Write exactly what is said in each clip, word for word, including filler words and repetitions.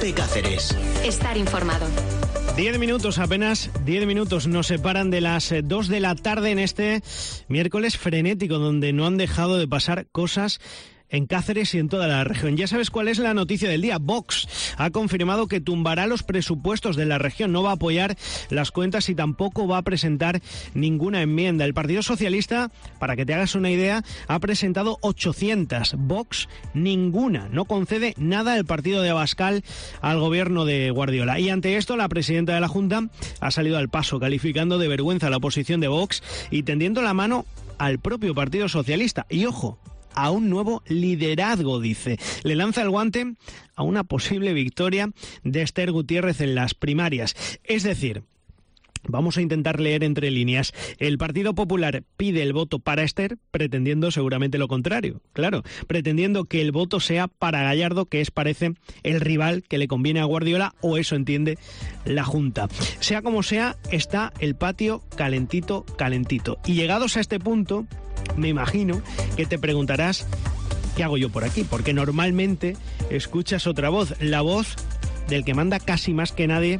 COPE Cáceres. Estar informado. Diez minutos, apenas diez minutos nos separan de las dos de la tarde en este miércoles frenético, donde no han dejado de pasar cosas en Cáceres y en toda la región. Ya sabes cuál es la noticia del día. Vox ha confirmado que tumbará los presupuestos de la región, no va a apoyar las cuentas y tampoco va a presentar ninguna enmienda. El Partido Socialista, para que te hagas una idea, ha presentado ochocientas. Vox, ninguna. No concede nada el partido de Abascal al gobierno de Guardiola. Y ante esto, la presidenta de la Junta ha salido al paso, calificando de vergüenza la oposición de Vox y tendiendo la mano al propio Partido Socialista. Y ojo, a un nuevo liderazgo, dice. Le lanza el guante a una posible victoria de Esther Gutiérrez en las primarias. Es decir, vamos a intentar leer entre líneas. El Partido Popular pide el voto para Esther, pretendiendo seguramente lo contrario. Claro, pretendiendo que el voto sea para Gallardo, que es, parece, el rival que le conviene a Guardiola, o eso entiende la Junta. Sea como sea, está el patio calentito, calentito. Y llegados a este punto, me imagino que te preguntarás, ¿qué hago yo por aquí? Porque normalmente escuchas otra voz, la voz del que manda casi más que nadie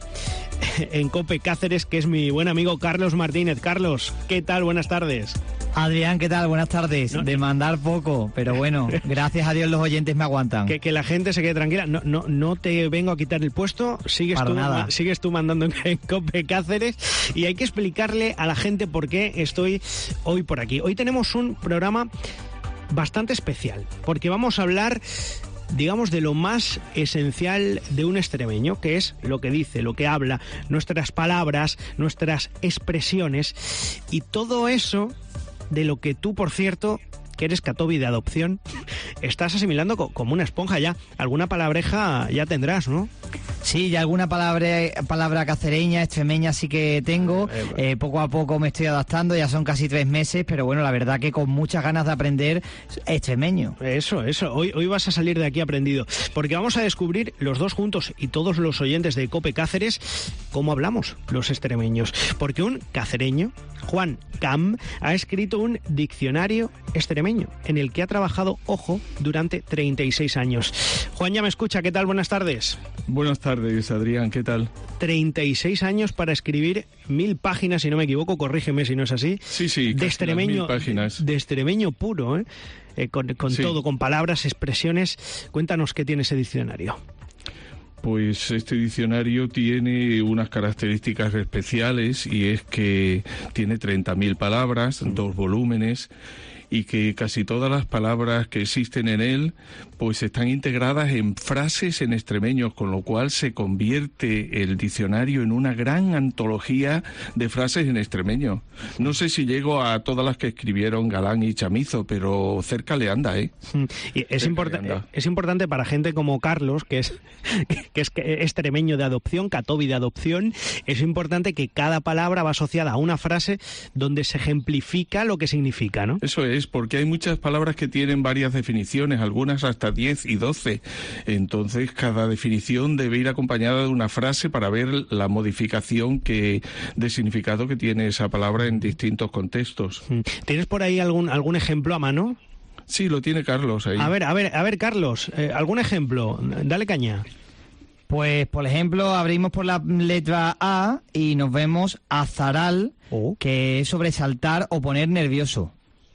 en COPE Cáceres, que es mi buen amigo Carlos Martínez. Carlos, ¿qué tal? Buenas tardes. Adrián, ¿qué tal? Buenas tardes. No, de mandar poco, pero bueno, gracias a Dios los oyentes me aguantan. Que, que la gente se quede tranquila. No, no, no te vengo a quitar el puesto. Sigues tú, nada. sigues tú mandando en, en COPE Cáceres. Y hay que explicarle a la gente por qué estoy hoy por aquí. Hoy tenemos un programa bastante especial, porque vamos a hablar, digamos, de lo más esencial de un extremeño, que es lo que dice, lo que habla, nuestras palabras, nuestras expresiones, y todo eso de lo que tú, por cierto, que eres catobi de adopción, estás asimilando co- como una esponja ya. Alguna palabreja ya tendrás, ¿no? Sí, ya alguna palabra, palabra cacereña, extremeña sí que tengo. Eh, poco a poco me estoy adaptando, ya son casi tres meses, pero bueno, la verdad que con muchas ganas de aprender extremeño. Eso, eso. Hoy, hoy vas a salir de aquí aprendido, porque vamos a descubrir los dos juntos y todos los oyentes de COPE Cáceres cómo hablamos los extremeños. Porque un cacereño, Juan Cam, ha escrito un diccionario extremeño en el que ha trabajado, ojo, durante treinta y seis años. Juan ya me escucha, ¿qué tal? Buenas tardes. Buenas tardes, Adrián, ¿qué tal? treinta y seis años para escribir mil páginas, si no me equivoco, corrígeme si no es así. Sí, sí, de extremeño, mil páginas. De extremeño puro, ¿eh? Eh, con con sí. todo, con palabras, expresiones. Cuéntanos qué tiene ese diccionario. Pues este diccionario tiene unas características especiales, y es que tiene treinta mil palabras, dos volúmenes, y que casi todas las palabras que existen en él pues están integradas en frases en extremeño, con lo cual se convierte el diccionario en una gran antología de frases en extremeño. No sé si llego a todas las que escribieron Galán y Chamizo, pero cerca le anda, ¿eh? Y es, importa- es importante para gente como Carlos, que es, que es extremeño de adopción, catobi de adopción, es importante que cada palabra va asociada a una frase donde se ejemplifica lo que significa, ¿no? Eso es, porque hay muchas palabras que tienen varias definiciones, algunas hasta diez y doce. Entonces, cada definición debe ir acompañada de una frase para ver la modificación que de significado que tiene esa palabra en distintos contextos. ¿Tienes por ahí algún algún ejemplo a mano? Sí, lo tiene Carlos ahí. A ver, a ver, a ver, Carlos, eh, algún ejemplo, dale caña. Pues, por ejemplo, abrimos por la letra A y nos vemos azaral, oh. que es sobresaltar o poner nervioso.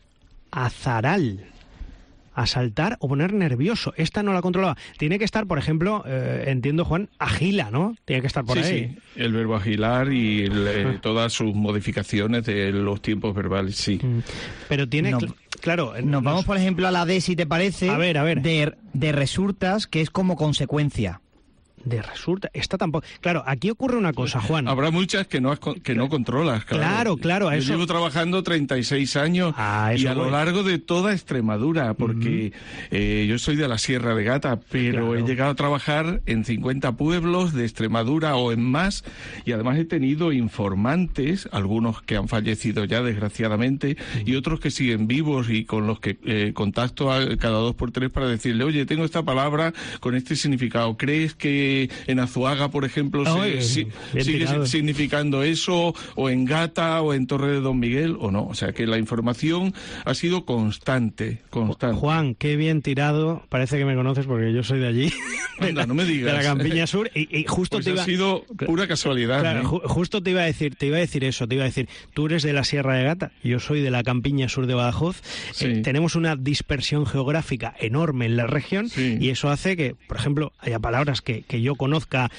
Azaral. Asaltar o poner nervioso. Esta no la controlaba. Tiene que estar, por ejemplo, eh, entiendo, Juan, agila, ¿no? Tiene que estar por sí, ahí. Sí, el verbo agilar y el, eh, todas sus modificaciones de los tiempos verbales, sí. Pero tiene... No. Cl- Claro, nos nos... vamos, por ejemplo, a la D, si te parece. A ver, a ver. De, de resultas, que es como consecuencia. De resulta, esta tampoco. Claro, aquí ocurre una cosa, Juan. Habrá muchas que no que no controlas, claro. Claro, claro, a Yo eso. llevo trabajando treinta y seis años ah, y a voy. lo largo de toda Extremadura, porque uh-huh. eh, yo soy de la Sierra de Gata, pero claro. he llegado a trabajar en cincuenta pueblos de Extremadura o en más, y además he tenido informantes, algunos que han fallecido ya desgraciadamente, uh-huh. y otros que siguen vivos y con los que eh, contacto a, cada dos por tres para decirle, oye, tengo esta palabra con este significado, ¿crees que que en Azuaga, por ejemplo, Oye, se, si, sigue tirado. significando eso, o en Gata, o en Torre de Don Miguel, o no. O sea, que la información ha sido constante, constante. Juan, qué bien tirado. Parece que me conoces porque yo soy de allí. Anda, no me digas. De la Campiña Sur. Y, y justo pues te iba... ha sido pura casualidad. Claro, ¿eh? ju justo te iba a decir, te iba a decir eso, te iba a decir, tú eres de la Sierra de Gata, yo soy de la Campiña Sur de Badajoz. Sí. Eh, tenemos una dispersión geográfica enorme en la región, sí. y eso hace que, por ejemplo, haya palabras que, que yo conozca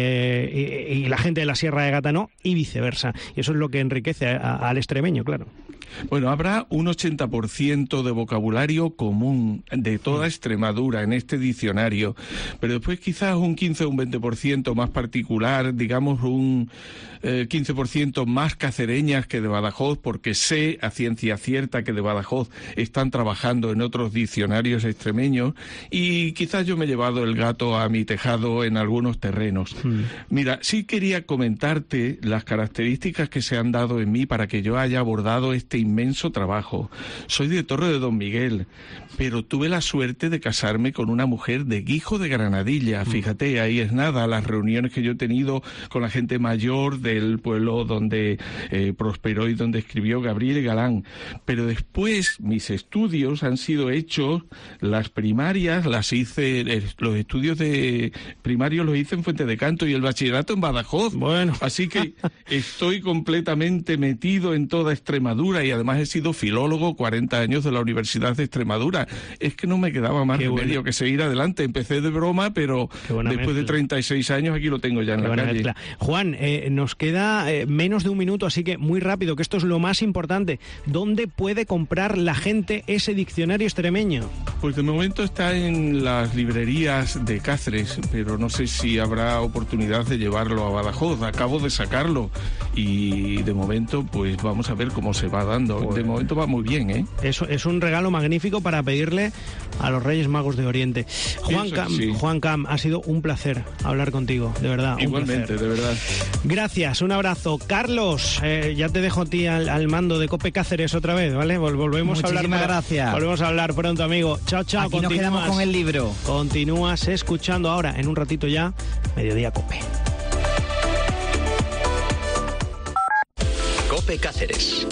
eh, y, y la gente de la Sierra de Gata no, y viceversa. Y eso es lo que enriquece a, a, al extremeño, claro. Bueno, habrá un ochenta por ciento de vocabulario común de toda Extremadura en este diccionario, pero después quizás un quince o un veinte por ciento más particular, digamos un eh, quince por ciento más cacereñas que de Badajoz, porque sé a ciencia cierta que de Badajoz están trabajando en otros diccionarios extremeños, y quizás yo me he llevado el gato a mi tejado en algunos terrenos. Mm. Mira, sí quería comentarte las características que se han dado en mí para que yo haya abordado este inmenso trabajo. Soy de Torre de Don Miguel, pero tuve la suerte de casarme con una mujer de Guijo de Granadilla. Fíjate, ahí es nada, las reuniones que yo he tenido con la gente mayor del pueblo donde eh, prosperó y donde escribió Gabriel Galán. Pero después mis estudios han sido hechos, las primarias las hice, eh, los estudios de primarios los hice en Fuente de Canto y el bachillerato en Badajoz. Bueno. Así que estoy completamente metido en toda Extremadura y además he sido filólogo cuarenta años de la Universidad de Extremadura. Es que no me quedaba más Qué remedio buena. que seguir adelante. Empecé de broma, pero después mezcla. de treinta y seis años aquí lo tengo ya en Qué la calle. Mezcla. Juan, eh, nos queda eh, menos de un minuto, así que muy rápido, que esto es lo más importante. ¿Dónde puede comprar la gente ese diccionario extremeño? Pues de momento está en las librerías de Cáceres, pero no sé si habrá oportunidad de llevarlo a Badajoz. Acabo de sacarlo y de momento pues vamos a ver cómo se va dando. Pues, de momento va muy bien, ¿eh? Eso es un regalo magnífico para pedirle a los Reyes Magos de Oriente. Juan Cam, sí. Juan Cam, ha sido un placer hablar contigo, de verdad. Igualmente, de verdad. Gracias, un abrazo. Carlos, eh, ya te dejo a ti al, al mando de Cope Cáceres otra vez, ¿vale? Vol volvemos Muchísimas a hablar. Muchísimas gracias. Volvemos a hablar pronto, amigo. Chao, chao. Aquí nos quedamos con el libro. Continúas escuchando ahora, en un ratito ya, Mediodía Cope. Cope Cáceres.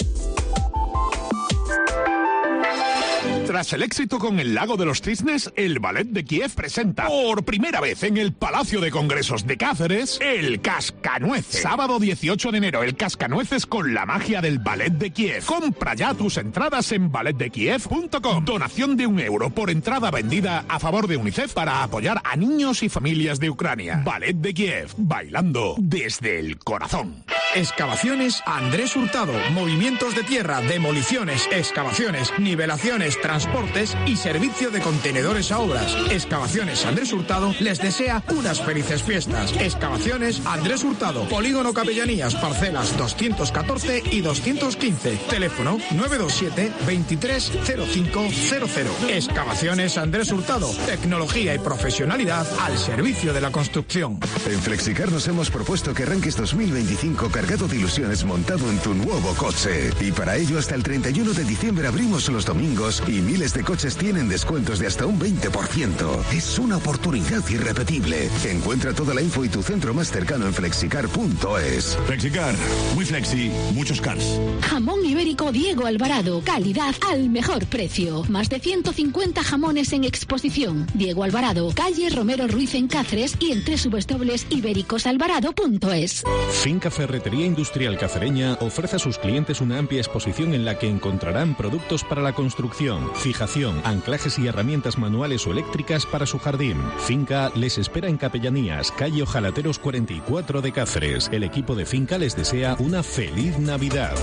Tras el éxito con El Lago de los Cisnes, el Ballet de Kiev presenta por primera vez en el Palacio de Congresos de Cáceres el Cascanueces. Sábado dieciocho de enero, el Cascanueces con la magia del Ballet de Kiev. Compra ya tus entradas en ballet de kiev punto com. Donación de un euro por entrada vendida a favor de UNICEF para apoyar a niños y familias de Ucrania. Ballet de Kiev, bailando desde el corazón. Excavaciones Andrés Hurtado. Movimientos de tierra, demoliciones, excavaciones, nivelaciones, transportes y servicio de contenedores a obras. Excavaciones Andrés Hurtado les desea unas felices fiestas. Excavaciones Andrés Hurtado. Polígono Capellanías, parcelas doscientos catorce y doscientos quince. Teléfono nueve dos siete, veintitrés cero cinco cero cero. Excavaciones Andrés Hurtado. Tecnología y profesionalidad al servicio de la construcción. En Flexicar nos hemos propuesto que arranques dos mil veinticinco cargado de ilusiones montado en tu nuevo coche. Y para ello hasta el treinta y uno de diciembre abrimos los domingos y miles de coches tienen descuentos de hasta un veinte por ciento. Es una oportunidad irrepetible. Encuentra toda la info y tu centro más cercano en flexicar punto es. Flexicar, muy flexi, muchos cars. Jamón ibérico Diego Alvarado, calidad al mejor precio. Más de ciento cincuenta jamones en exposición. Diego Alvarado, calle Romero Ruiz en Cáceres y en doble u doble u doble u punto ibéricos alvarado punto es. Finca Ferretería Industrial Cacereña ofrece a sus clientes una amplia exposición en la que encontrarán productos para la construcción, fijación, anclajes y herramientas manuales o eléctricas para su jardín. Finca les espera en Capellanías, calle Ojalateros cuarenta y cuatro de Cáceres. El equipo de Finca les desea una feliz Navidad.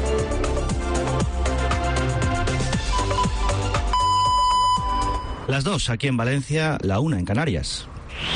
Las dos aquí en Valencia, la una en Canarias.